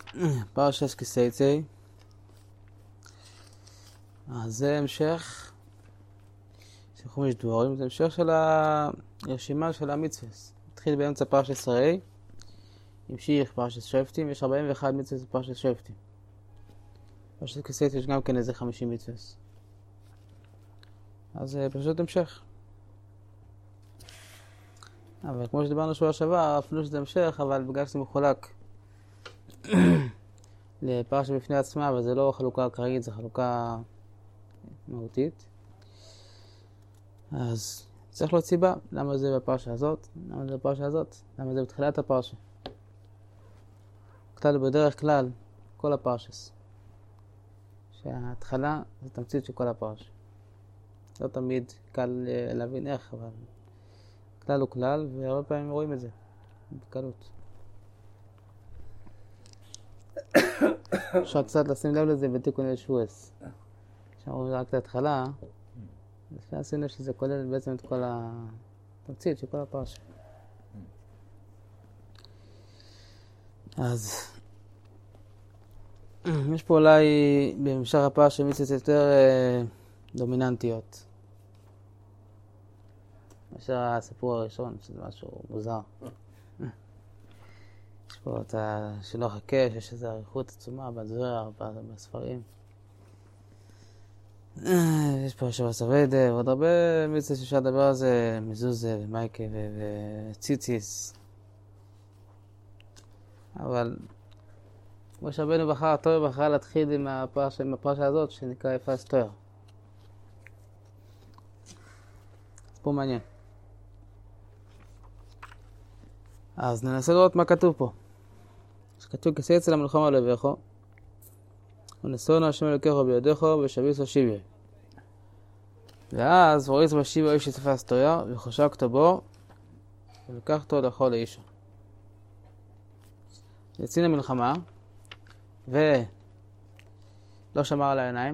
פרשס קיסייצי. אז זה המשך של חומש דבורים, זה המשך של הרשימה של המצוות. התחיל באמצע פרשס הרי, המשיך פרשס שופטים, יש 41 מצוות בפרשס שופטים. פרשס קיסייצי יש גם כן איזה 50 מצוות. אז זה פשוט המשך. אבל כמו שדיברנו שבוע שעבר, אפילו שזה המשך, אבל בגלל שזה מחולק לפרשה בפני עצמה, אבל זה לא חלוקה קראית, זה חלוקה מהותית. אז צריך להוציא בה, למה זה בפרשה הזאת, למה זה בפרשה הזאת, למה זה בתחילת הפרשה. כלל בדרך כלל, כל הפרשס. שההתחלה זה תמצית של כל הפרשה. לא תמיד קל להבין איך, אבל כלל הוא כלל, והרבה פעמים רואים את זה, בקלות. אפשר קצת לשים לב לזה בתיקוני שבועס. כשאומרים רק את ההתחלה, אפשר לשים לב שזה כולל בעצם את כל התמצית של כל הפרשה. אז יש פה אולי במשך הפרשה מצוות יותר דומיננטיות. מאשר הסיפור הראשון, שזה משהו מוזר. יש פה את שלא חכה, שיש איזו עריכות עצומה בזוהר, בספרים. יש פה שבע סבדה, ועוד הרבה מצוות שאפשר לדבר על זה, מזוזה ומייקה וציציס. אבל כמו שרבנו בחר, תואר בחר להתחיל עם הפרשה הזאת, שנקרא יפס תואר. פה מעניין. אז ננסה לראות מה כתוב פה. שכתוב כסייצא למלחמה לבכו, ונשאנו השם אלוקיך בידך ושביס השיבי. ואז וריץ בשיבי איש שתפס תויה, וחשקת בו, ולקחתו לכל האישה. יצאין למלחמה, ולא שמר על העיניים.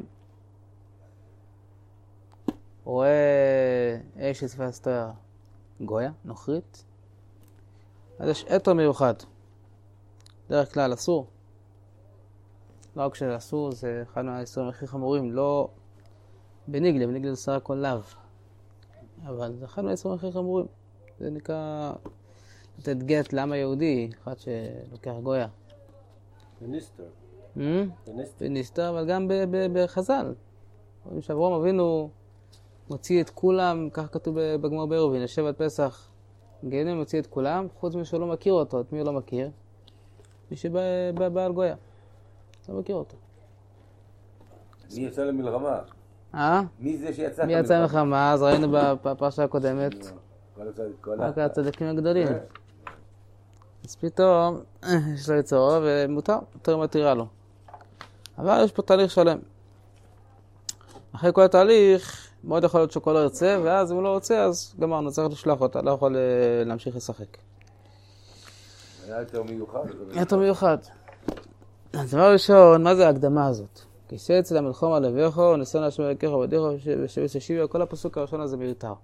הוא רואה איש שתפס תויה גויה, נוכרית. אז יש אתר מיוחד. דרך כלל אסור. לא רק שאסור, זה אחד מהאיסורים הכי חמורים. לא בניגלה, בניגלה זה סך הכל לאו. אבל זה אחד מהאיסורים הכי חמורים. זה נקרא לתת גט לעם היהודי, אחד שלוקח גויה. בניסטר. בניסטר, אבל גם בחז"ל. רואים שאברהם אבינו מוציא את כולם, כך כתוב בגמר בעירובין, יושב עד פסח. גאינו מוציא את כולם, חוץ מי שלא מכיר אותו. את מי הוא לא מכיר? מי שבא על גויה. לא מכיר אותו. מי יצא למלחמה? מי זה שיצא? מי יצא למלחמה? אז ראינו בפרשה הקודמת. רק הצדיקים הגדולים. אז פתאום יש לו יצרו ומותר, יותר מתירה לו. אבל יש פה תהליך שלם. אחרי כל התהליך, מאוד יכול להיות שכל לא ירצה, ואז אם הוא לא רוצה, אז גמרנו, צריך לשלוח אותה, לא יכול להמשיך לשחק. היה יותר מיוחד. יותר מיוחד. הדבר ראשון, מה זה ההקדמה הזאת? כסייצא למלחמה לבכו, ונשאנו השם אלוקיך בידך ושביס השיבי, כל הפסוק הראשון הזה מיותר.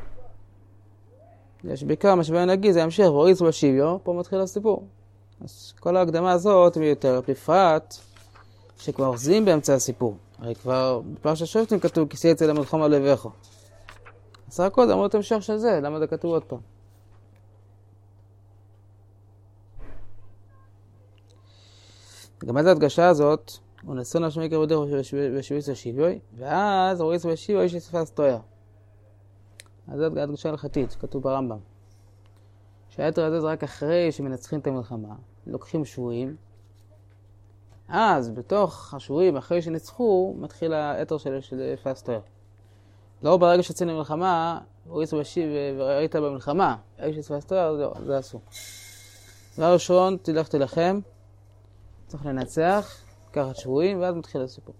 יש בעיקר מה שבא נגיד, זה ימשיך, וריץ בשיביו, פה מתחיל הסיפור. אז כל ההקדמה הזאת מיותר, בפרט שכבר אוחזים באמצע הסיפור. הרי כבר בפרשת שופטים כתוב כסייצא למלחמה לבכו. אז רק עוד אמרו את המשך של זה, למה זה כתוב עוד פעם? גם את ההדגשה הזאת, הוא נשאנו השם אלוקיך בידך ושביס השיבי, ואז וריץ בשיביו איש שתפס תויה. אז זאת הדגשה הלכתית, כתוב ברמב"ם. שהיתר הזה זה רק אחרי שמנצחים את המלחמה, לוקחים שבויים, אז בתוך השבויים, אחרי שנצחו, מתחיל היתר של יפס תויה. לא ברגע שיוצאים למלחמה, וריץ בשיבי וראית במלחמה, איש שתפס תויה, זה אסור. דבר ראשון, תלחם, צריך לנצח, לקחת שבויים, ואז מתחיל הסיפור.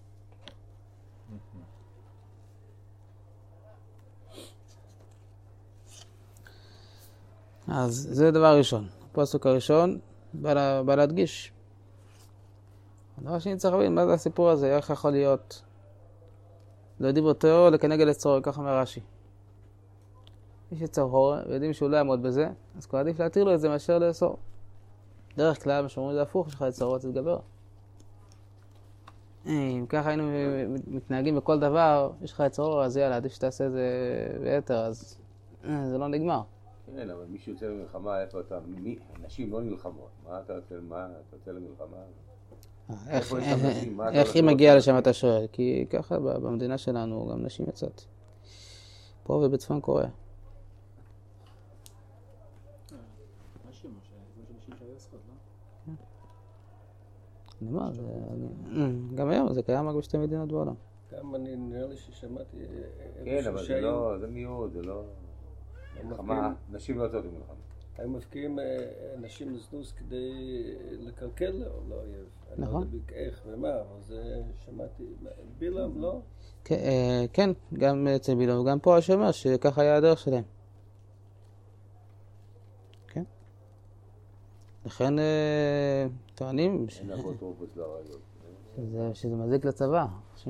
אז זה דבר ראשון. הפסוק הראשון בא להדגיש. הדבר שני צריך להבין, מה זה הסיפור הזה? איך יכול להיות? לא יודעים אותו לכנגד לצרור, ככה אומר רש"י. מי שצרור, ויודעים שהוא לא יעמוד בזה, אז כבר עדיף להתיר לו את זה מאשר לאסור. דרך כלל, מה שאומרים זה הפוך, יש לך יצרות, תתגבר. אם ככה היינו מתנהגים בכל דבר, יש לך יצרות, אז יאללה, עדיף שתעשה את זה ביתר, אז זה לא נגמר. כן, אבל מי שיוצא למלחמה, איפה אתה? נשים לא נלחמות. מה אתה יוצא למלחמה? איך היא מגיעה לשם אתה שואל? כי ככה במדינה שלנו גם נשים יצאת. פה ובצפון קוריאה. אני אומר, גם היום זה קיים רק בשתי מדינות בעולם. גם אני נראה לי ששמעתי... כן, אבל זה לא, זה מיעוט, זה לא... מלחמה, נשים לא יוצאות למלחמה. הם מפקיעים נשים לזנוס כדי לקלקל או לא אויב. נכון. אני לא יודע איך ומה, אבל זה שמעתי... בילם, לא? כן, גם אצל בילם, וגם פה השמע שככה היה הדרך שלהם. כן. לכן טוענים שזה מזיק לצבא.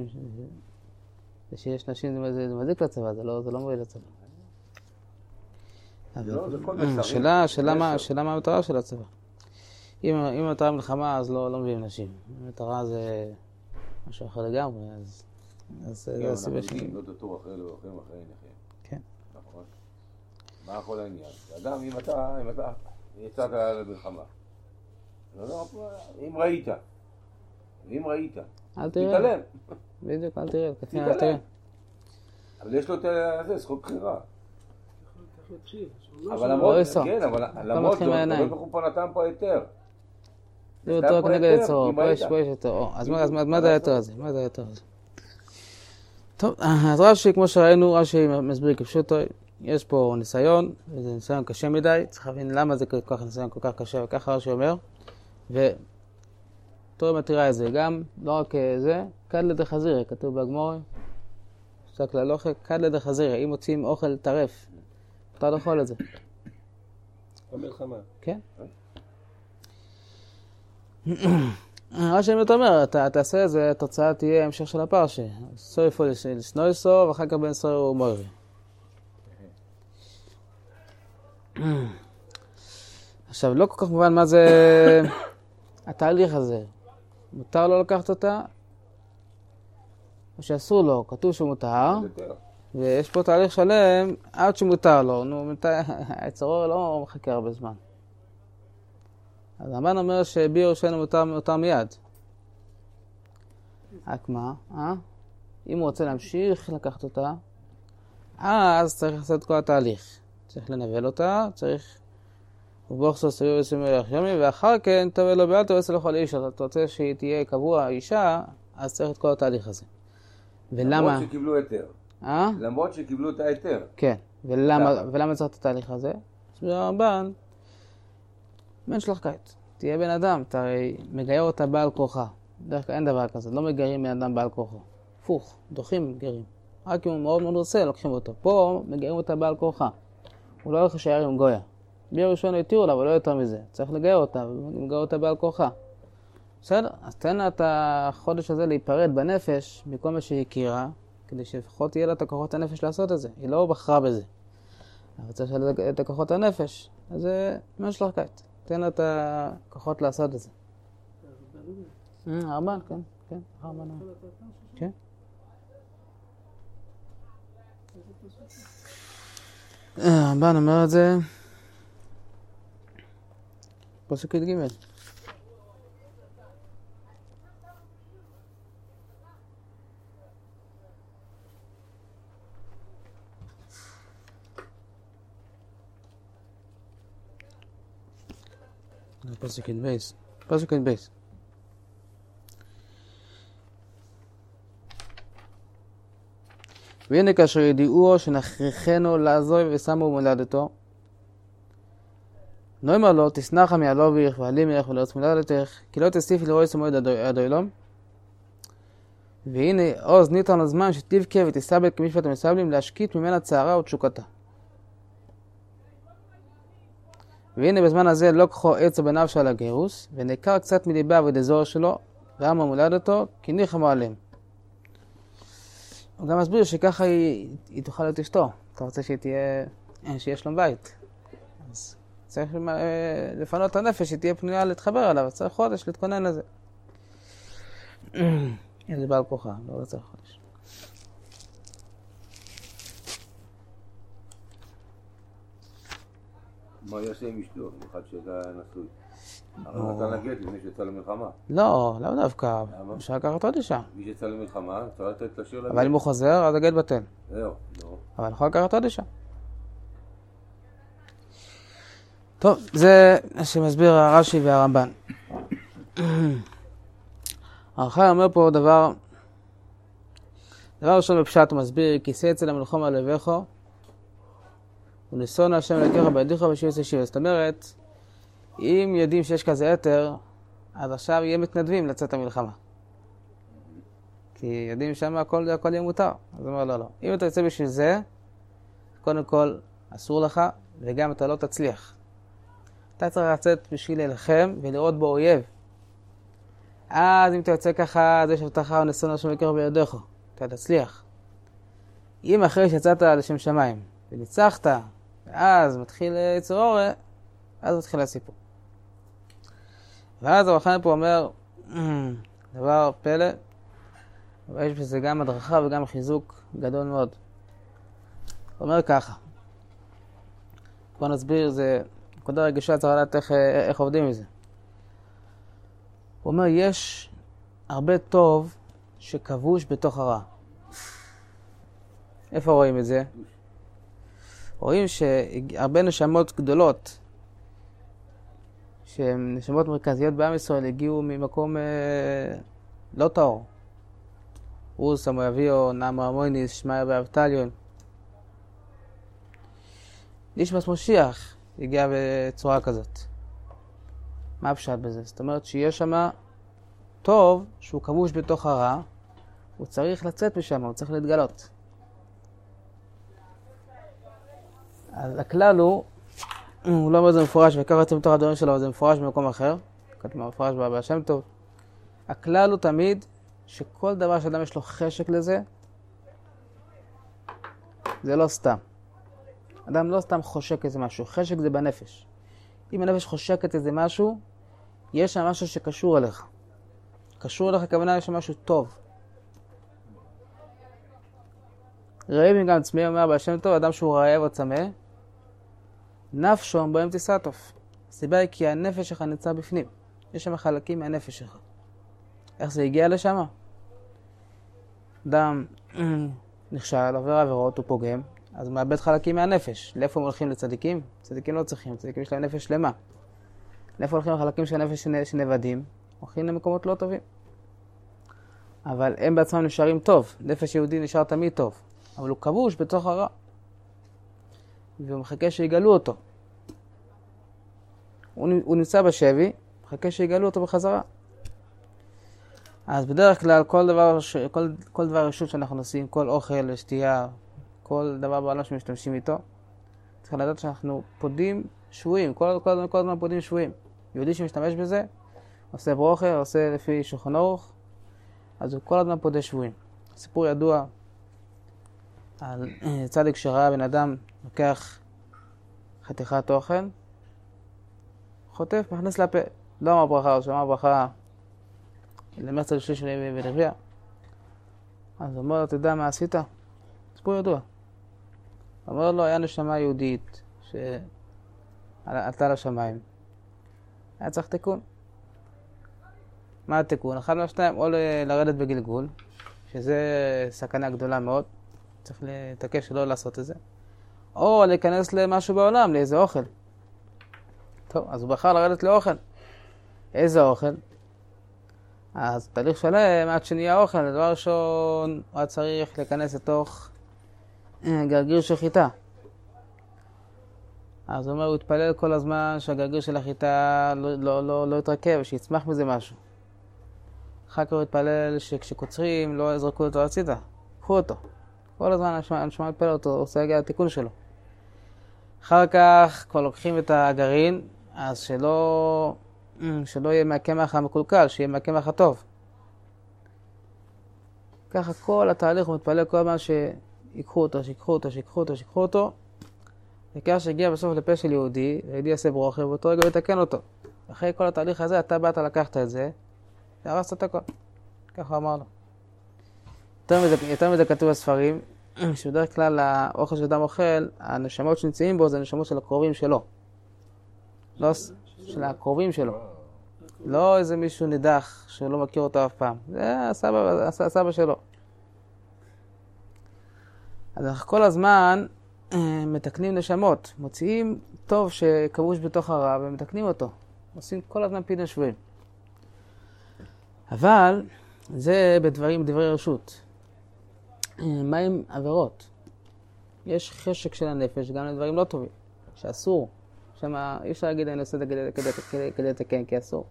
שיש נשים זה מזיק לצבא, זה לא מועיל לצבא. שאלה מה המטרה של הצבא. אם המטרה מלחמה, אז לא מביאים נשים. המטרה זה משהו אחר לגמרי, אז זה הסיבה שלי. לא תטור אחרי לוחם אחרי נכים. כן. נכון. מה יכול העניין? אדם, אם אתה יצאת למלחמה, אם ראית, תתעלם. בדיוק, אל תראה. תתעלם. אבל יש לו את זה, זכות בחירה. אבל למרות זאת, הוא פה נתן פה היתר. זה יותר כנגד היצור, פה יש היתר. אז מה זה היתר הזה? טוב, אז רש"י, כמו שראינו, רש"י מסביר כפשוטו, יש פה ניסיון, וזה ניסיון קשה מדי, צריך להבין למה זה ניסיון כל כך קשה, וככה רש"י אומר, ותורה מתירה את זה, גם לא רק זה, כד לידי חזירי, כתוב בגמרא, שק להלוכה, כד לידי חזירי, אם מוצאים אוכל טרף, אתה לאכול את זה. במלחמה. כן. מה שאני אומר, אתה תעשה את זה, התוצאה תהיה המשך של הפרשה. סוי פול לשנוי סו, ואחר כך בן סוי ומוירי. עכשיו, לא כל כך מובן מה זה התהליך הזה. מותר לו לקחת אותה, או שאסור לו, כתוב שהוא מותר. ויש פה תהליך שלם עד שמותר לו. היצרו לא מחכה הרבה זמן. אז הרמב"ן אומר שביר ראשון מותר מיד. רק מה? אם הוא רוצה להמשיך לקחת אותה, אז צריך לעשות את כל התהליך. צריך לנבל אותה, צריך... ובוכסו סביב וסמיח יומי, ואחר כן תביא לו בעל תביא לכל איש. אתה רוצה שהיא תהיה קבוע אישה, אז צריך את כל התהליך הזה. ולמה? למרות שקיבלו היתר. למרות שקיבלו את ההיתר. כן. ולמה צריך את התהליך הזה? סביר הרמב"ן, בן שלח כעת. תהיה בן אדם, אתה הרי מגייר אותה בעל כוחה. דרך כלל אין דבר כזה, לא מגיירים בן אדם בעל כוחו. הפוך, דוחים מגיירים. רק אם הוא מאוד מאוד רוצה, לוקחים אותו. פה מגיירים אותה בעל כוחה. הוא לא הולך להישאר עם גויה. ביר ראשון יתירו לה, אבל לא יותר מזה. צריך לגייר אותה, ומגייר אותה בעל כוחה. בסדר? אז תן לה את החודש הזה להיפרד בנפש, מכל מה שהיא הכירה, כדי שלפחות יהיה לה את הכוחות הנפש לעשות את זה. היא לא בחרה בזה. אבל צריך את הכוחות הנפש. אז זה בן שלח כעת. תן לה את הכוחות לעשות את זה. הרמב"ן, כן, הרמב"ן. כן. הרמב"ן אומר את זה פסוק י"ג. פסוק י"ב. והנה כאשר ידיעו שנכריחנו לעזוב ושמו מולדתו, נאמר לו, תשנחה מעלובך ועלי ממך ולארץ מולדתך, כי לא תוסיף לראות מועד עד אילום. והנה עוז ניתן לזמן שתבכה ותסבל כמשפט המסבלים להשקיט ממנה צערה ותשוקתה. והנה בזמן הזה לא כחו עצר בנפשו על הגירוס, ונקר קצת מליבה ודזור שלו, ואמר מולדתו, כי ניחמו עליהם. הוא גם מסביר שככה היא תוכל להיות אשתו. אתה רוצה שהיא תהיה, שיש לו בית. אז צריך לפנות את הנפש, שתהיה פנויה להתחבר אליו, צריך חודש להתכונן לזה. איזה בעל כוחה, לא צריך חודש. מה יעשה עם אשתו? אחד שאתה נשוי. אבל נתן לה גט למי שיצא למלחמה. לא, לא דווקא. למה? אפשר לקחת עוד אישה. מי שיצא למלחמה, צריך לתת לשיר לה גט. אבל אם הוא חוזר, אז הגט בטל. זהו, לא. אבל יכול לקחת עוד אישה. טוב, זה שמסביר הרש"י והרמב"ן. הרח"ל אומר פה דבר ראשון בפשט הוא מסביר, כיסא אצל המלחום על לבכו, וניסון השם לקחה בידיך ושיבוץ ישיבה. זאת אומרת, אם יודעים שיש כזה יתר, אז עכשיו יהיה מתנדבים לצאת המלחמה. כי יודעים שם הכל יהיה מותר. אז הוא אומר, לא. אם אתה יוצא בשביל זה, קודם כל אסור לך, וגם אתה לא תצליח. אתה צריך לצאת בשביל להילחם ולראות בו אויב. אז אם אתה יוצא ככה, אז יש הבטחה וניסון השם לקחה בידיך. אתה תצליח. אם אחרי שיצאת לשם שמיים וניצחת, ואז מתחיל יצור אורה, אז מתחיל הסיפור. ואז הרח"ל פה אומר, דבר פלא, ויש בזה גם הדרכה וגם חיזוק גדול מאוד. הוא אומר ככה, בוא נסביר, זה נקודה רגישה, צריך לדעת איך עובדים מזה. הוא אומר, יש הרבה טוב שכבוש בתוך הרע. איפה רואים את זה? רואים שהרבה נשמות גדולות, שהן נשמות מרכזיות בעם ישראל, הגיעו ממקום לא טהור. רוס המואביו, נעמה המויניס, שמעיה ואבטליון. נשמס משיח הגיע בצורה כזאת. מה הפשט בזה? זאת אומרת שיש שם טוב שהוא כבוש בתוך הרע, הוא צריך לצאת משם, הוא צריך להתגלות. אז הכלל הוא לא אומר זה מפורש, וככה אתם בתוך הדברים שלו, זה מפורש במקום אחר, כתוב מפורש בשם טוב. הכלל הוא תמיד שכל דבר שאדם יש לו חשק לזה, זה לא סתם. אדם לא סתם חושק איזה משהו, חשק זה בנפש. אם הנפש חושקת איזה משהו, יש שם משהו שקשור אליך. קשור אליך, הכוונה יש שם משהו טוב. רעבים גם צמא, אומר בשם טוב, אדם שהוא רעב או צמא, נפשו בהם תסעטוף. הסיבה היא כי הנפש שלך נמצא בפנים. יש שם חלקים מהנפש שלך. איך זה הגיע לשם? אדם נכשל, עובר עבירות, הוא פוגם, אז הוא מאבד חלקים מהנפש. לאיפה הם הולכים לצדיקים? צדיקים לא צריכים, צדיקים יש להם נפש שלמה. לאיפה הולכים לחלקים של הנפש שנבדים? הולכים למקומות לא טובים. אבל הם בעצמם נשארים טוב. נפש יהודי נשאר תמיד טוב. אבל הוא כבוש בתוך הרע. והוא מחכה שיגלו אותו. הוא נמצא בשבי, מחכה שיגלו אותו בחזרה. אז בדרך כלל כל דבר רשות שאנחנו עושים, כל אוכל, שתייה, כל דבר בעולם שמשתמשים איתו, צריך לדעת שאנחנו פודים שבויים, כל הזמן פודים שבויים. יהודי שמשתמש בזה, עושה ברוכה, עושה לפי שולחן ערוך, אז הוא כל הזמן פודה שבויים. סיפור ידוע על צדיק שראה בן אדם לוקח חתיכת אוכל, חוטף, מכניס לפה. לא אמר ברכה, או שאמר ברכה למרצה לשליש שלי ונרביע. אז הוא אומר לו, תדע מה עשית? סיפור ידוע. הוא אומר לו, היה נשמה יהודית שעלתה לשמיים. היה צריך תיקון. מה התיקון? אחד מהשתיים, או לרדת בגלגול, שזה סכנה גדולה מאוד, צריך להתעקש שלא לעשות את זה, או להיכנס למשהו בעולם, לאיזה אוכל. טוב, אז הוא בחר לרדת לאוכל. איזה אוכל? אז תהליך שלם עד שנהיה אוכל, לדבר ראשון הוא צריך להיכנס לתוך גרגיר של חיטה. אז הוא אומר, הוא התפלל כל הזמן שהגרגיר של החיטה לא יתרכב, שיצמח מזה משהו. אחר כך הוא התפלל שכשקוצרים לא יזרקו אותו הצידה, קחו אותו. כל הזמן הנשמה מתפלל אותו, הוא עושה להגיע לתיקון שלו. אחר כך כבר לוקחים את הגרעין, אז שלא יהיה מהקמח המקולקל, שיהיה מהקמח הטוב. ככה כל התהליך הוא מתפלל כל הזמן שיקחו אותו, שיקחו אותו. העיקר שהגיע בסוף לפה של יהודי, ויהודי יעשה ברוכה, ואותו רגע הוא יתקן אותו. אחרי כל התהליך הזה, אתה באת לקחת את זה, והרסת את הכל. ככה אמר לו. יותר מזה כתוב בספרים, שבדרך כלל האוכל שאדם אוכל, הנשמות שנמצאים בו זה הנשמות של הקרובים שלו. לא של הקרובים שלו. לא איזה מישהו נידח שהוא לא מכיר אותו אף פעם. זה הסבא שלו. אז אנחנו כל הזמן מתקנים נשמות. מוציאים טוב שכבוש בתוך הרע ומתקנים אותו. עושים כל הזמן פידן שבויים. אבל זה דברי רשות. מה עם עבירות? יש חשק של הנפש גם לדברים לא טובים, שאסור. שמה אי אפשר להגיד אני עושה את זה כדי לתקן, כי אסור.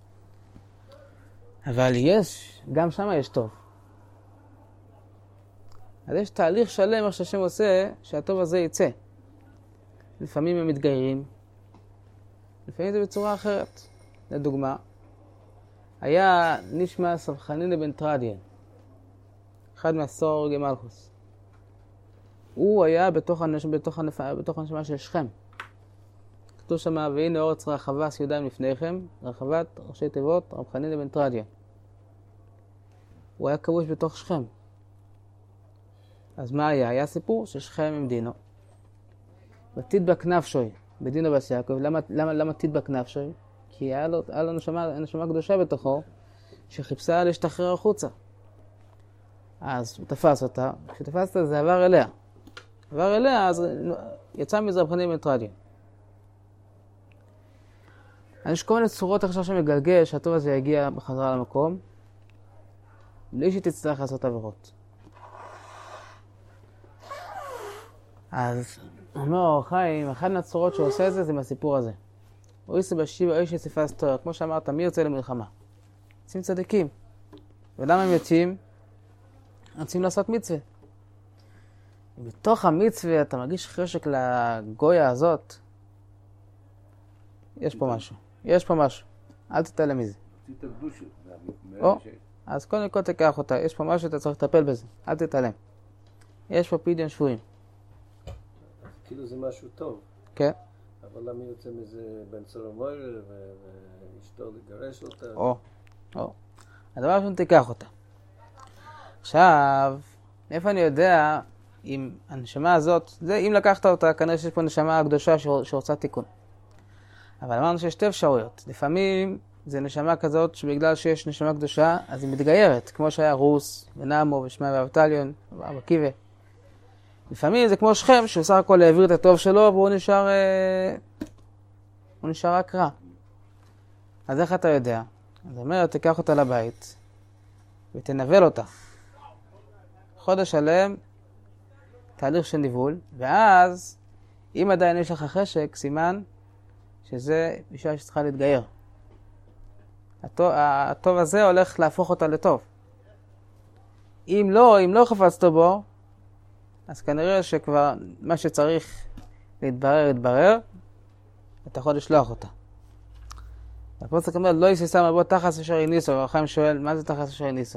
אבל גם שם יש טוב. אז יש תהליך שלם איך שהשם עושה, שהטוב הזה יצא. לפעמים הם מתגיירים, לפעמים זה בצורה אחרת. לדוגמה, היה נשמע סבחנינה בן טרדיאן, אחד מהסורגי מלכוס. הוא היה בתוך הנשמה של שכם. כתוב שמה, והנה אורץ רחבה סיודיים לפניכם, רחבת ראשי תיבות, רב חנינא בן טרדיה. הוא היה כבוש בתוך שכם. אז מה היה? היה סיפור ששכם עם דינו. ותדבק נפשוי, בדינו בס יעקב. למה תדבק נפשוי? כי היה לו נשמה קדושה בתוכו, שחיפשה להשתחרר החוצה. אז הוא תפס אותה, כשתפס אותה זה עבר אליה. עבר אליה, אז יצא מזה רב חנינא בן טרדיה. אז יש כל מיני צורות עכשיו שמגלגל שהטוב הזה יגיע בחזרה למקום, בלי שתצטרך לעשות עבירות. אז אומר אור החיים, אחד מהצורות שעושה את זה, זה מהסיפור הזה. אויסה בשיבה אויש יסיפס תואר, כמו שאמרת, מי יוצא למלחמה? יוצאים צדיקים. ולמה הם יוצאים? רוצים לעשות מצווה. בתוך המצווה אתה מרגיש חשק לגויה הזאת, יש פה משהו. יש פה משהו. אל תתעלם מזה. אז קודם כל תיקח אותה. יש פה משהו, אתה צריך לטפל בזה. אל תתעלם. יש פה פדיון שבויים. כאילו זה משהו טוב. כן. אבל למה יוצא מזה בן סולומויר ואשתו לגרש אותה? הדבר ראשון תיקח אותה. עכשיו, איפה אני יודע אם הנשמה הזאת, אם לקחת אותה, כנראה שיש פה נשמה קדושה שרוצה תיקון. אבל אמרנו שיש שתי אפשרויות. לפעמים זה נשמה כזאת שבגלל שיש נשמה קדושה, אז היא מתגיירת, כמו שהיה רוס, ונאמו, ושמעיה ואבטליון, ואבקיבה. לפעמים זה כמו שכם, שהוא סך הכל העביר את הטוב שלו, והוא נשאר רק רע. אז איך אתה יודע? אז אומר, תיקח אותה לבית, ותנבל אותה. חודש שלם, תהליך של ניבול, ואז, אם עדיין יש לך חשק, סימן, שזה אישה שצריכה להתגייר. הטוב הזה הולך להפוך אותה לטוב. אם לא חפצת בו, אז כנראה שכבר מה שצריך להתברר, אתה יכול לשלוח אותה. פה צריך לומר, לא יסיסה מבוא תחס אשר יניסו. הרחיים שואל, מה זה תחס אשר יניסו?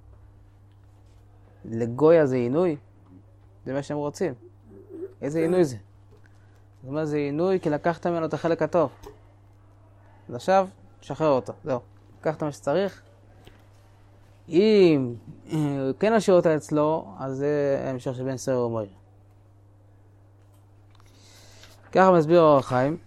לגויה זה עינוי? זה מה שהם רוצים. איזה עינוי זה? זאת אומרת, זה עינוי כי לקחת ממנו את החלק הטוב. אז עכשיו, תשחרר אותו. זהו. לקחת מה שצריך. אם כן נשאיר אותה אצלו, אז זה המשך של בן סער ומויר. ככה מסביר אור החיים.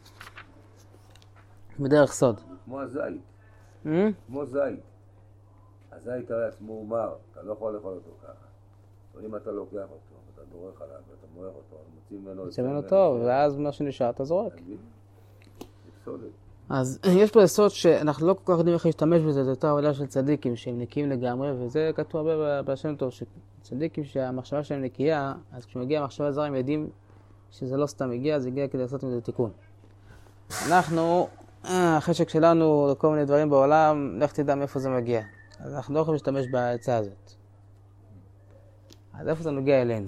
בדרך סוד. כמו הזית. כמו זית. הזית הרי עצמו מר. אתה לא יכול לאכול אותו ככה. אבל אם אתה לוקח אותו, אתה דורך עליו, ואתה מועך אותו, אז מוצאים ממנו טוב, ואז מה שנשאר אתה זורק. סולד. אז יש פה יסוד שאנחנו לא כל כך יודעים איך להשתמש בזה, זו אותה עבודה של צדיקים שהם נקיים לגמרי, וזה כתוב הרבה בשם טוב, שצדיקים שהמחשבה שלהם נקייה, אז כשמגיע המחשבה זרה הם יודעים שזה לא סתם הגיע, זה הגיע כדי לעשות עם זה תיקון. אנחנו, החשק שלנו לכל מיני דברים בעולם, לך תדע מאיפה זה מגיע. אז אנחנו לא יכולים להשתמש בעצה הזאת. אז איפה זה נוגע אלינו?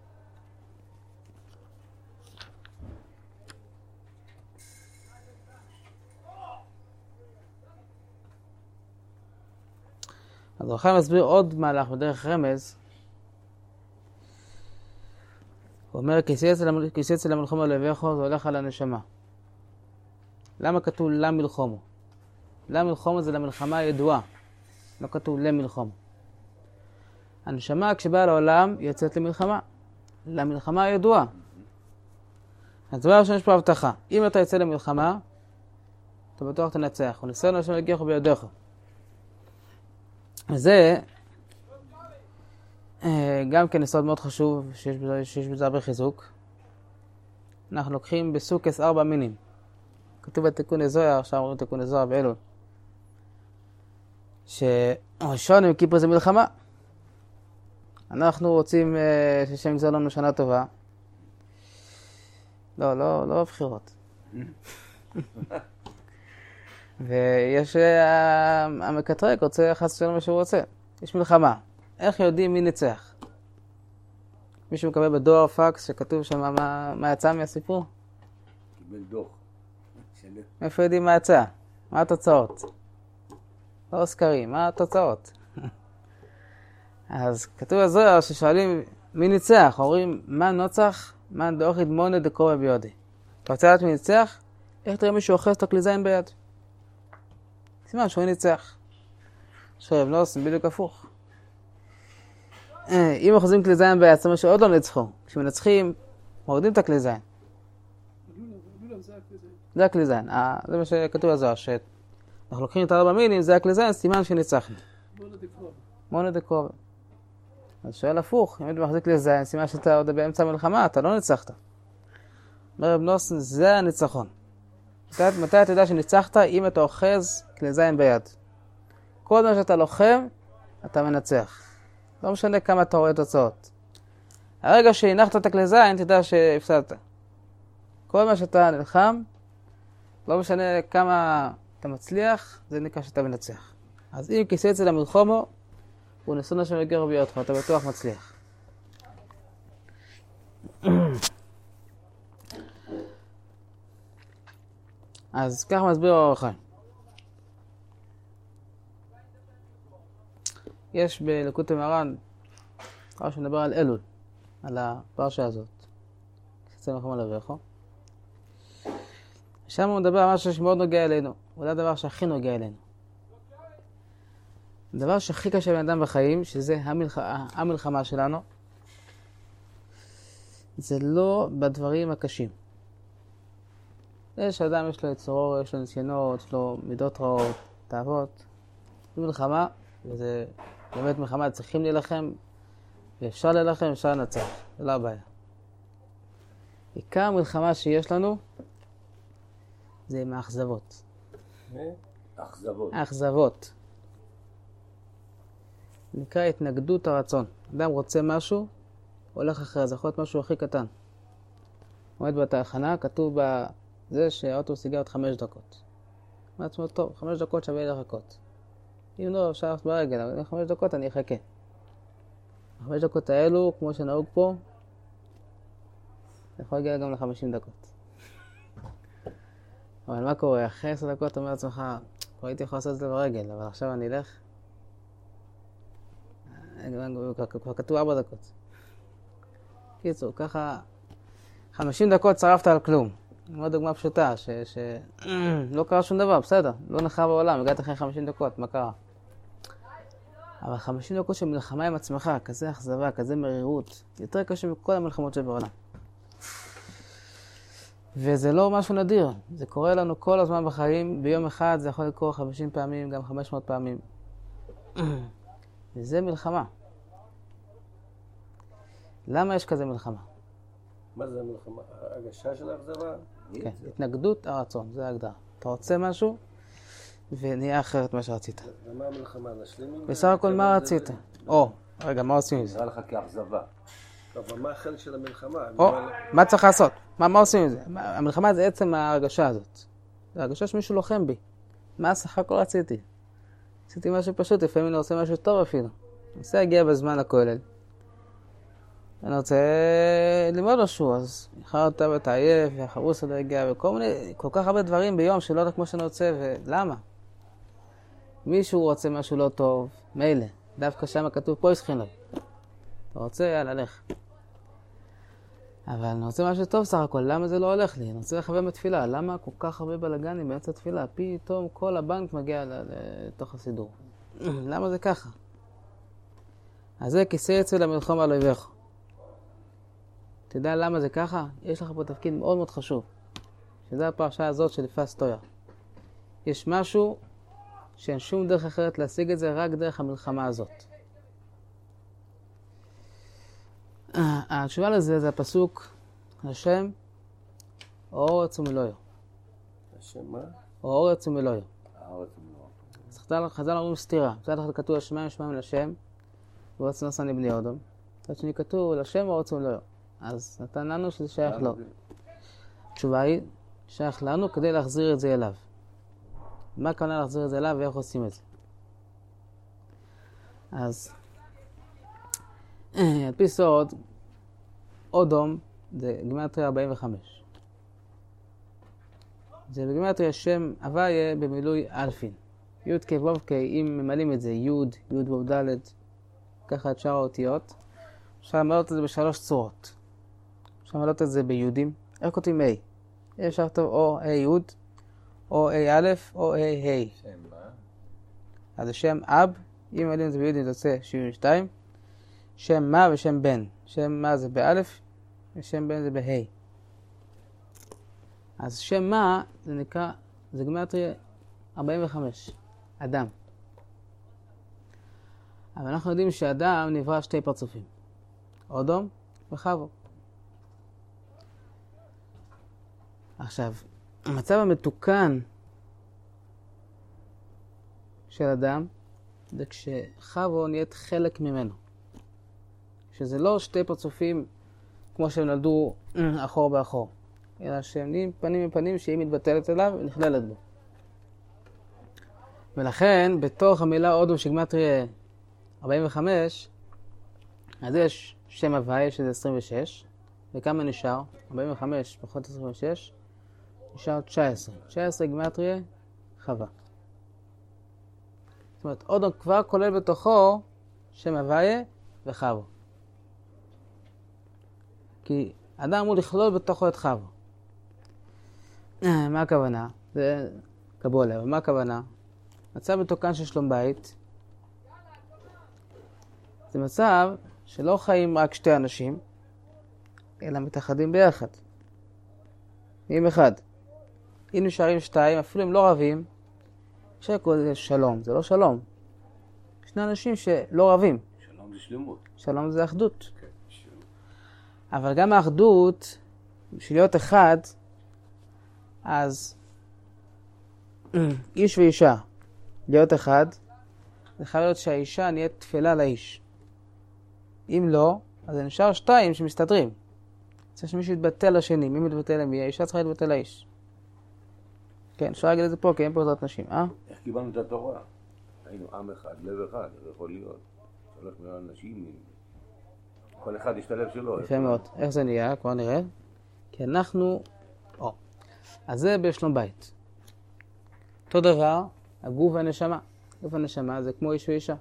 אז רחיים מסביר עוד מהלך בדרך רמז. הוא אומר, כיסא אצל המלחמה לביכו, זה הולך על הנשמה. למה כתוב למלחומו? למלחומו זה למלחמה הידועה. לא כתוב למלחומו. הנשמה כשבאה לעולם יוצאת למלחמה. למלחמה הידועה. אז דבר ראשון יש פה הבטחה. אם אתה יוצא למלחמה, אתה בטוח תנצח. וניסיון השם יגיח בידיך. וזה גם כן יסוד מאוד חשוב שיש בזה הרבה חיזוק. אנחנו לוקחים בסוכס 4 מינים. כתוב בתיקון הזוהר, עכשיו אומרים תיקון הזוהר באלול. שהראשון עם כיפור זה מלחמה. אנחנו רוצים שהשם יגזור לנו שנה טובה. לא בחירות. ויש המקטרק רוצה חס ושלום מה שהוא רוצה. יש מלחמה. איך יודעים מי ניצח? מישהו מקבל בדואר פקס שכתוב שם מה יצא מהסיפור? קיבל דוח. איפה יודעים מה יצא? מה התוצאות? לא סקרים, מה התוצאות? אז כתוב בזוהר ששואלים מי ניצח, אומרים מה נוצח, מה דאוכיד מונה דקורא ביודי. אתה רוצה לדעת מי ניצח? איך תראה מישהו אוחז את הכלי זין ביד? סימן שהוא ניצח. שרב לא עושים בדיוק הפוך. אם אוחזים כלי זין ביד, זאת אומרת שעוד לא ניצחו. כשמנצחים, מורדים את הכלי זין. זה הכלי זין. זה מה שכתוב בזוהר, שאנחנו לוקחים את 4 מינים, זה הכלי זין, סימן שניצחנו. מונה דקורא. אז שואל הפוך, אם אתה מחזיק לי זין, סימן שאתה עוד באמצע המלחמה, אתה לא ניצחת. אומר רב נוסן, זה הניצחון. מתי אתה יודע שניצחת? אם אתה אוחז כלי זין ביד. כל מה שאתה לוחם, אתה מנצח. לא משנה כמה אתה רואה תוצאות. הרגע שהנחת את הכלי זין, תדע שהפסדת. כל מה שאתה נלחם, לא משנה כמה אתה מצליח, זה נקרא שאתה מנצח. אז אם כיסא אצל המלחומו, הוא ניסון השם יגיח בידך, אתה בטוח מצליח. אז ככה מסביר אור החיים. יש בליקוטי מרן, כבר שנדבר על אלול, על הפרשה הזאת. כיסא המלחמה לביכו. שם הוא מדבר על משהו שמאוד נוגע אלינו. הוא הדבר שהכי נוגע אלינו. הדבר שהכי קשה לבן אדם בחיים, שזה המלחמה שלנו, זה לא בדברים הקשים. יש אדם, יש לו יצורו, יש לו ניסיונות, יש לו מידות רעות, תאוות. זו מלחמה, וזה באמת מלחמה, צריכים להילחם, ואפשר להילחם, אפשר לנצח. זה לא הבעיה. עיקר המלחמה שיש לנו, זה עם האכזבות. אכזבות. האכזבות. נקרא התנגדות הרצון. אדם רוצה משהו, הולך אחרי זה, יכול להיות משהו הכי קטן. עומד בתחנה, כתוב בזה שהאוטובוס יגיע עוד 5 דקות. מעצמו טוב, 5 דקות שווה לחכות. אם לא, אפשר ללכת ברגל, אבל 5 דקות אני אחכה. 5 דקות האלו, כמו שנהוג פה, יכול להגיע גם ל50 דקות. אבל מה קורה? אחרי 10 דקות אתה אומר לעצמך, כבר הייתי יכול לעשות את זה ברגל, אבל עכשיו אני אלך. כבר כתוב 4 דקות. קיצור, ככה 50 דקות צרפת על כלום. מאוד דוגמה פשוטה, שלא קרה שום דבר, בסדר, לא נחרב בעולם, הגעת אחרי 50 דקות, מה קרה? אבל 50 דקות של מלחמה עם עצמך, כזה אכזבה, כזה מרירות, יותר קשה מכל המלחמות שבעולם. וזה לא משהו נדיר, זה קורה לנו כל הזמן בחיים, ביום אחד זה יכול לקרות 50 פעמים, גם 500 פעמים. וזה מלחמה. למה יש כזה מלחמה? מה זה המלחמה? ההגשה של האכזבה? כן, התנגדות הרצון, זה ההגדרה. אתה רוצה משהו, ונהיה אחרת מה שרצית. ומה המלחמה? נשלים? בסך הכל מה רצית? רגע, מה עושים עם זה? נראה לך כאכזבה. אבל מה החלק של המלחמה? מה צריך לעשות? מה עושים עם זה? המלחמה זה עצם ההרגשה הזאת. זה הרגשה שמישהו לוחם בי. מה סך הכל רציתי? עשיתי משהו פשוט, לפעמים אני רוצה משהו טוב אפילו. אני רוצה להגיע בזמן לכולל. אני רוצה ללמוד משהו, אז אחר אתה ותעייף, והחרוס לא הגיע, כל כך הרבה דברים ביום שלא יודע כמו שאני רוצה, ולמה? מישהו רוצה משהו לא טוב, מילא. דווקא שם כתוב פה יסחין לו. אתה רוצה? יאללה, לך. אבל אני רוצה משהו טוב סך הכל, למה זה לא הולך לי? אני רוצה לכוון בתפילה, למה כל כך הרבה בלגנים באמצע התפילה? פתאום כל הבנק מגיע לתוך הסידור. למה זה ככה? אז זה כיסא אצל המלחמה על אויביך. תדע למה זה ככה? יש לך פה תפקיד מאוד מאוד חשוב. שזה הפרשה הזאת של יפס טויה. יש משהו שאין שום דרך אחרת להשיג את זה, רק דרך המלחמה הזאת. התשובה לזה זה הפסוק, השם אורץ ומילויו. השם מה? אורץ ומילויו. הארץ ומלואו. אז חז"ל אומרים סתירה. מצד אחד כתוב השמיים שמיים לשם, ואורץ נשא לבני אודום. מצד שני כתוב לשם אורץ ומילויו. אז נתן לנו שזה שייך לו. התשובה היא, שייך לנו כדי להחזיר את זה אליו. מה הכוונה להחזיר את זה אליו ואיך עושים את זה? אז על פי סוד, אודום זה גימטריה 45. זה בגימטריה שם הוויה במילוי אלפין. י' כ' ו' כ', אם ממלאים את זה י', י' ו' ד', ככה את שאר האותיות, אפשר למלות את זה בשלוש צורות. אפשר למלות את זה ביודים. איך כותבים A? אפשר לכתוב או A י', או A א', או A ה'. שם מה? אז זה שם אב, אם ממלאים את זה ביודים זה יוצא 72. שם מה ושם בן. שם מה זה באלף, ושם בן זה בה'. אז שם מה זה נקרא, זה גימטריה 45, אדם. אבל אנחנו יודעים שאדם נברא שתי פרצופים, אודום וחוו. עכשיו, המצב המתוקן של אדם זה כשחוו נהיית חלק ממנו. שזה לא שתי פרצופים כמו שהם נולדו אחור באחור, אלא שהם נהיים פנים מפנים שהיא מתבטלת אליו ונכללת בו. ולכן בתוך המילה אודום שגימטריה 45, אז יש שם הוויה שזה 26, וכמה נשאר? 45 פחות 26, נשאר 19. 19 גימטריה חווה. זאת אומרת, אודום כבר כולל בתוכו שם הוויה וחוו. כי אדם אמור לכלול בתוכו את חוו. מה הכוונה? זה קבולה, אבל מה הכוונה? מצב מתוקן של שלום בית זה מצב שלא חיים רק שתי אנשים, אלא מתאחדים ביחד. נהיים אחד. אם נשארים שתיים, אפילו הם לא רבים, אפשר לקרוא לזה שלום. זה לא שלום. שני אנשים שלא רבים. שלום זה שלמות. שלום זה אחדות. כן, שלום. אבל גם האחדות, בשביל להיות אחד, אז איש ואישה, להיות אחד, זה חייב להיות שהאישה נהיית תפלה לאיש. אם לא, אז זה נשאר שתיים שמסתדרים. צריך שמישהו יתבטל לשני. מי מתבטל למי? האישה צריכה להתבטל לאיש. כן, אפשר להגיד את זה פה, כי אין פה עזרת נשים. איך קיבלנו את התורה? היינו עם אחד, לב אחד, זה יכול להיות 3 מיליון אנשים, כל אחד יש את הלב שלו. יפה מאוד. איך זה נהיה? כבר נראה. כי אנחנו... אז זה בשלום בית. אותו דבר, הגוף והנשמה. גוף והנשמה זה כמו איש ואישה.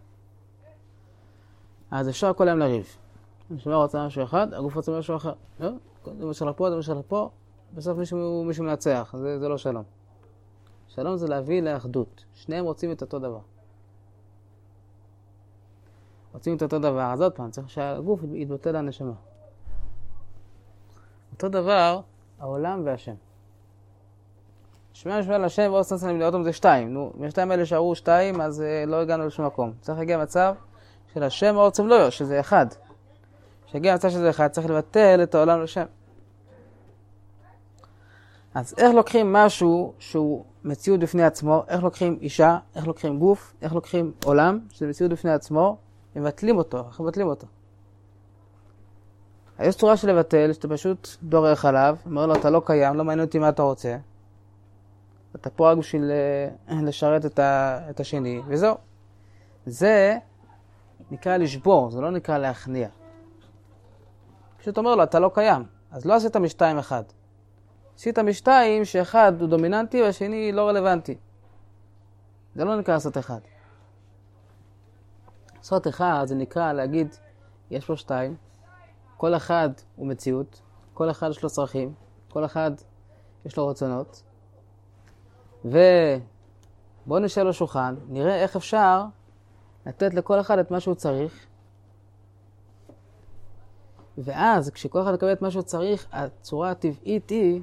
אז אפשר כל היום לריב. הנשמה רוצה משהו אחד, הגוף רוצה משהו אחר. לא? זה משהו לפה, זה משהו לפה. בסוף מישהו מנצח. זה לא שלום. שלום זה להביא לאחדות. שניהם רוצים את אותו דבר. רוצים את אותו דבר, אז עוד פעם, צריך שהגוף יתבטא לנשמה. אותו דבר, העולם והשם. שמע לשם ועוד סנסה לבני אוטום זה 2. נו, מהשתיים האלה שערו 2, אז לא הגענו לשום מקום. צריך להגיע מצב של השם ועוד סמלויו, שזה אחד. כשהגיע מצב שזה אחד, צריך לבטל את העולם לשם. אז איך לוקחים משהו שהוא מציאות בפני עצמו, איך לוקחים אישה, איך לוקחים גוף, איך לוקחים עולם, שזה מציאות בפני עצמו, מבטלים אותו, איך מבטלים אותו. יש צורה של לבטל, שאתה פשוט דורך עליו, אומר לו, אתה לא קיים, לא מעניין אותי מה אתה רוצה. אתה פה רק בשביל לשרת את השני, וזהו. זה נקרא לשבור, זה לא נקרא להכניע. פשוט אומר לו, אתה לא קיים, אז לא עשית משתיים אחד. עשית משתיים שאחד הוא דומיננטי והשני לא רלוונטי. זה לא נקרא לעשות אחד. לעשות אחד זה נקרא להגיד, יש פה 2, כל אחד הוא מציאות, כל אחד יש לו צרכים, כל אחד יש לו רצונות, ובואו נשאר לו שולחן, נראה איך אפשר לתת לכל אחד את מה שהוא צריך, ואז כשכל אחד יקבל את מה שהוא צריך, הצורה הטבעית היא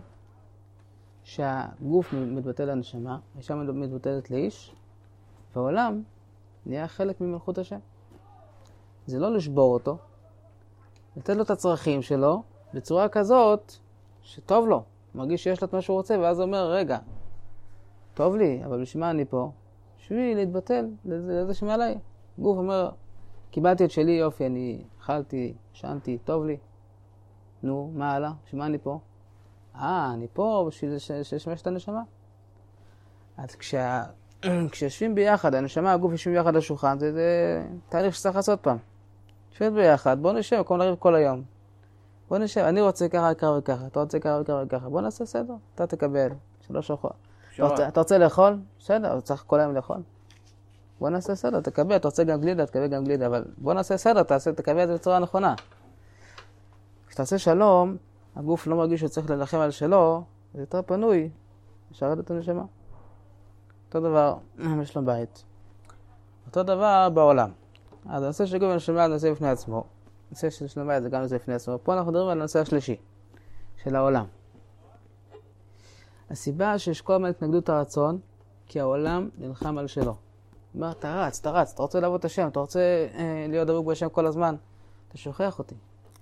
שהגוף מתבטל לנשמה, האישה מתבטלת לאיש, והעולם נהיה חלק ממלכות השם. זה לא לשבור אותו, לתת לו את הצרכים שלו בצורה כזאת שטוב לו, מרגיש שיש לו את מה שהוא רוצה, ואז הוא אומר, רגע, טוב לי, אבל בשביל מה אני פה? בשביל להתבטל לזה שמעליי. גוף אומר, קיבלתי את שלי, יופי, אני אכלתי, שנתי, טוב לי. נו, מה הלאה? בשביל מה אני פה? אני פה בשביל שישמש את הנשמה. אז כשיושבים ביחד, הנשמה, הגוף יושבים ביחד לשולחן, זה תהליך שצריך לעשות פעם. יושבים ביחד, בוא נשב, במקום לריב כל היום. בוא נשב, אני רוצה ככה, ככה וככה, אתה רוצה ככה וככה וככה, בוא נעשה סדר, אתה תקבל, שלוש אוכל. אתה רוצה לאכול? בסדר, צריך כל היום לאכול. בוא נעשה סדר, תקבל, אתה רוצה גם גלידה, תקבל גם גלידה, אבל בוא נעשה סדר, תקבל את זה בצורה נכונה. כשתעשה שלום, הגוף לא מרגיש שצריך ללחם על שלו, זה יותר פנוי, לשרת את הנשמה. אותו דבר, יש לו בית. אותו דבר בעולם. אז הנושא של גוף הנשמה זה נושא בפני עצמו. הנושא של שלום בית זה גם נושא בפני עצמו. פה אנחנו מדברים על הנושא השלישי, של העולם. הסיבה שיש כל הזמן התנגדות הרצון, כי העולם נלחם על שלו. אומר, אתה רץ, אתה רוצה לעבוד את השם, אתה רוצה להיות דבוק בשם כל הזמן, אתה שוכח אותי.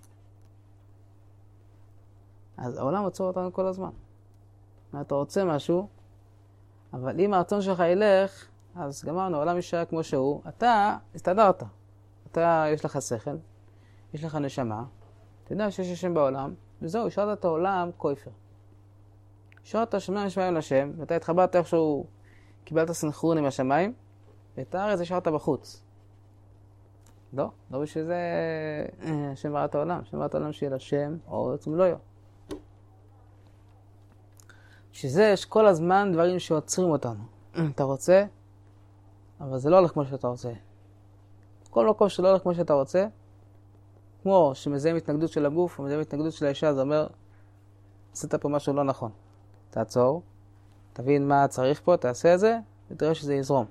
אז העולם עצור אותנו כל הזמן. אתה רוצה משהו, אבל אם הרצון שלך ילך, אז גמרנו, העולם יישאר כמו שהוא, אתה הסתדרת. אתה, יש לך שכל, יש לך נשמה, אתה יודע שיש השם בעולם, וזהו, השארת את העולם כויפר. השארת שמיים ושמיים לשם, ואתה התחברת איכשהו, קיבלת סנכרון עם השמיים, ואת הארץ השארת בחוץ. לא בשביל זה השם ברא את העולם. השם ברא את העולם שיהיה לשם, או עצמו לא יהיה. בשביל זה יש כל הזמן דברים שעוצרים אותנו. אתה רוצה, אבל זה לא הולך כמו שאתה רוצה. כל מקום שלא הולך כמו שאתה רוצה, כמו שמזהים התנגדות של הגוף, ומזהים התנגדות של האישה, זה אומר, עשית פה משהו לא נכון. תעצור, תבין מה צריך פה, תעשה את זה, ותראה שזה יזרום.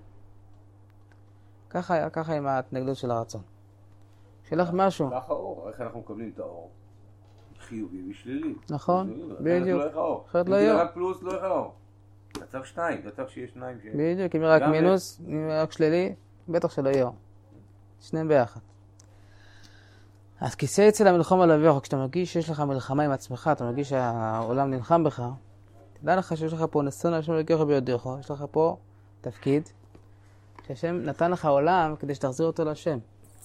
ככה עם ההתנגדות של הרצון. שלך משהו. ככה אור, איך אנחנו מקבלים את האור? חיובי ושלילי. נכון, בדיוק. אחרת לא יהיה. אם זה רק פלוס, לא יהיה אור. אתה צריך שניים, אתה צריך שיהיה שניים. בדיוק, אם רק מינוס, אם רק שלילי, בטח שלא יהיה אור. שניהם ביחד. אז כיסא יצא למלחום על אביך, כשאתה מרגיש שיש לך מלחמה עם עצמך, אתה מרגיש שהעולם נלחם בך, תדע לך שיש לך פה ניסיון השם לקרוא בידיך, יש לך פה תפקיד, שהשם נתן לך עולם כדי שתחזיר אותו לשם.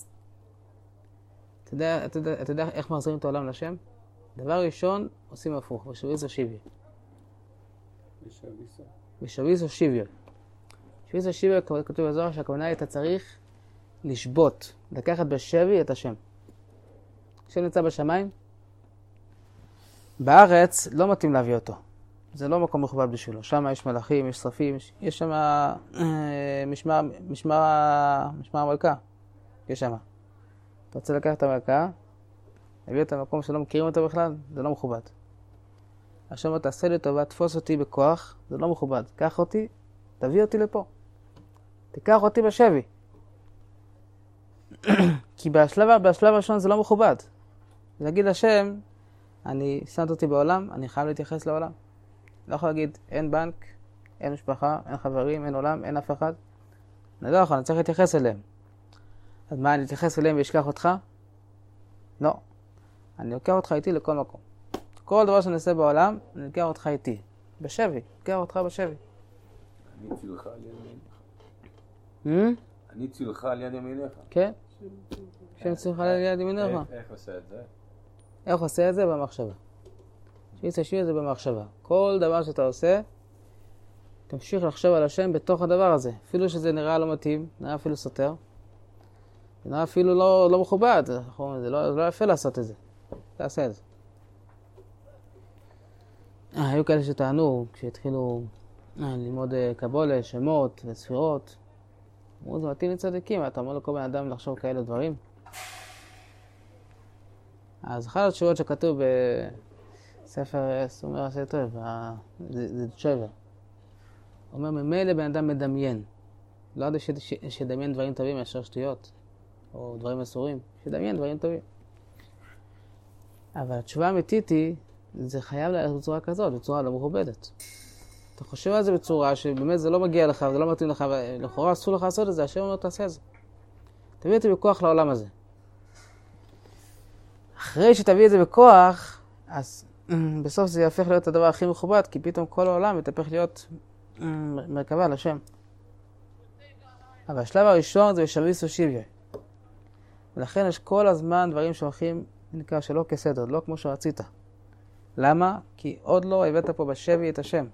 אתה יודע איך מחזירים את העולם לשם? דבר ראשון, עושים הפוך, ושוויס או שיביא. ושוויס או שיביא. שוויס או שיביא, כתוב בזוהר שהכוונה היא, אתה צריך לשבות, לקחת בשבי את השם. השם נמצא בשמיים, בארץ לא מתאים להביא אותו. זה לא מקום מכובד בשבילו. שם יש מלאכים, יש שרפים, יש שם משמר המלכה. יש שם. אתה רוצה לקחת את המלכה, להביא את המקום שלא מכירים אותו בכלל, זה לא מכובד. עכשיו תעשה לי טובה, תפוס אותי בכוח, זה לא מכובד. קח אותי, תביא אותי לפה. תיקח אותי בשבי. כי בשלב הראשון זה לא מכובד. להגיד לשם, אני שמת אותי בעולם, אני חייב להתייחס לעולם. לא יכול להגיד, אין בנק, אין משפחה, אין חברים, אין עולם, אין אף אחד. אני לא יכול, אני צריך להתייחס אליהם. אז מה, אני אתייחס אליהם וישכח אותך? לא. אני לוקח אותך איתי לכל מקום. כל דבר שאני עושה בעולם, אני לוקח אותך איתי. בשבי, לוקח אותך בשבי. אני צילך על יד ימיניך. אני צילך על יד ימיניך. כן. שם צילך על יד ימיניך. איך עושה את זה? איך עושה את זה? במחשבה. שיצא את זה במחשבה. כל דבר שאתה עושה, תמשיך לחשוב על השם בתוך הדבר הזה. אפילו שזה נראה לא מתאים, נראה אפילו סותר. נראה אפילו לא מכובד. זה לא יפה לעשות את זה. תעשה את זה. היו כאלה שטענו, כשהתחילו ללמוד קבולה, שמות וספירות, אמרו, זה מתאים לצדיקים, אתה אומר לכל בן אדם לחשוב כאלה דברים. אז אחת התשובות שכתוב ספר סומר עשה טוב, זה תשובה. הוא אומר, ממילא בן אדם מדמיין. לא יודע שדמיין דברים טובים מאשר שטויות, או דברים אסורים, שדמיין דברים טובים. אבל התשובה האמיתית היא, זה חייב ללכת בצורה כזאת, בצורה לא מכובדת. אתה חושב על זה בצורה שבאמת זה לא מגיע לך, זה לא מתאים לך, ולכאורה אסור לך לעשות את זה, השם אומר תעשה את זה. תביא את זה בכוח לעולם הזה. אחרי שתביא את זה בכוח, אז בסוף זה יהפך להיות הדבר הכי מכובד, כי פתאום כל העולם יתהפך להיות מרכבה לשם. אבל השלב הראשון זה בשביס ושיביו. ולכן יש כל הזמן דברים שהולכים, נקרא שלא כסדר, לא כמו שרצית. למה? כי עוד לא הבאת פה בשבי את השם.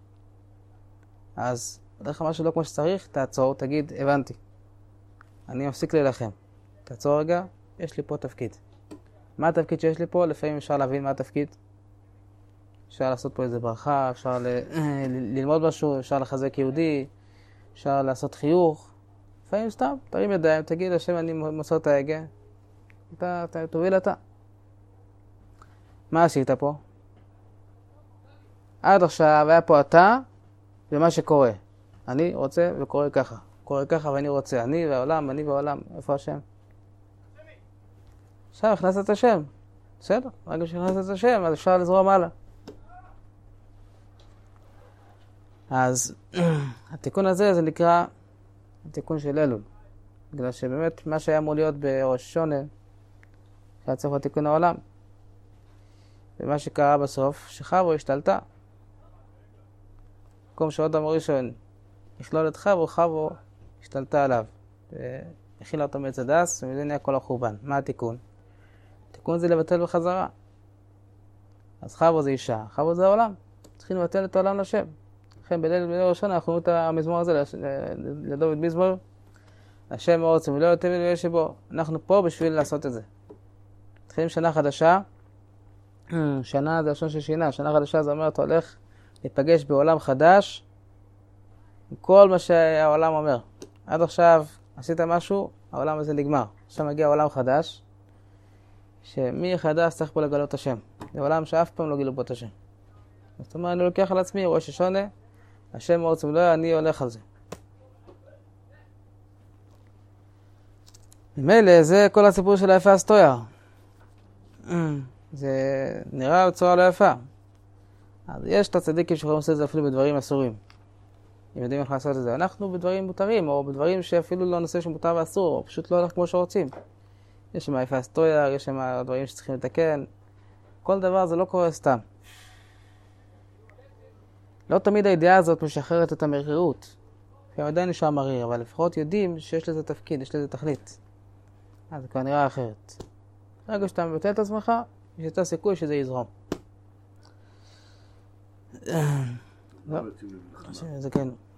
אז בדרך כלל משהו לא כמו שצריך, תעצור, תגיד, הבנתי. אני מפסיק להילחם. תעצור רגע, יש לי פה תפקיד. מה התפקיד שיש לי פה? לפעמים אפשר להבין מה התפקיד. אפשר לעשות פה איזה ברכה, אפשר ללמוד משהו, אפשר לחזק יהודי, אפשר לעשות חיוך. לפעמים סתם, תרים ידיים, תגיד השם אני מוסר את ההגה. אתה תוביל אתה. מה עשית פה? עד עכשיו היה פה אתה ומה שקורה. אני רוצה וקורה ככה. קורה ככה ואני רוצה. אני והעולם, אני והעולם. איפה השם? עכשיו הכנסת את השם. בסדר? רגע שהכנסת את השם, אז אפשר לזרוע מעלה. אז התיקון הזה זה נקרא התיקון של אלול. בגלל שבאמת מה שהיה אמור להיות בראש שונה, שהיה צריך לתיקון העולם. ומה שקרה בסוף, שחבו השתלטה. במקום שעוד אמור ראשון יכלול את חבו השתלטה עליו. והכילה אותו מעץ הדס, ומזה נהיה כל החורבן. מה התיקון? התיקון זה לבטל בחזרה. אז חבו זה אישה, חבו זה העולם. צריכים לבטל את העולם לשם. לכן בליל ראשון אנחנו אומרים את המזמור הזה לדוד מזמור. השם מאוד צמוד, לא יותר מלא שבו. אנחנו פה בשביל לעשות את זה. מתחילים שנה חדשה. שנה זה השון של שינה. שנה חדשה זה אומר, אתה הולך להיפגש בעולם חדש עם כל מה שהעולם אומר. עד עכשיו עשית משהו, העולם הזה נגמר. עכשיו מגיע עולם חדש, שמי חדש צריך פה לגלות את השם. זה עולם שאף פעם לא גילו בו את השם. זאת אומרת, אני לוקח על עצמי, ראש השונה, השם מאוד צמוד, אני הולך על זה. ממילא, זה כל הסיפור של היפה הסטויה. זה נראה בצורה לא יפה. אז יש את הצדיקים שיכולים לעשות את זה אפילו בדברים אסורים. אם יודעים איך לעשות את זה. אנחנו בדברים מותרים, או בדברים שאפילו לא נושא שמותר ואסור, או פשוט לא הולך כמו שרוצים. יש שם היפה הסטויה, יש שם דברים שצריכים לתקן. כל דבר זה לא קורה סתם. לא תמיד הידיעה הזאת משחררת את המרירות. הם עדיין נשאר מריר, אבל לפחות יודעים שיש לזה תפקיד, יש לזה תכלית. אז זה כבר נראה אחרת. רגע שאתה מבטל את עצמך, יש יותר סיכוי שזה יזרום. זה כן.